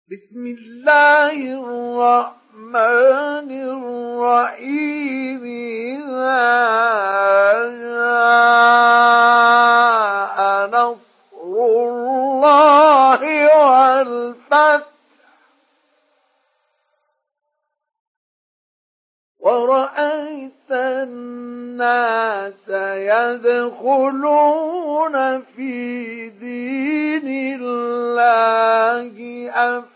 بسم الله الرحمن الرحيم إذا جاء نصر الله والفتح ورأيت الناس يدخلون في دين الله أفواجا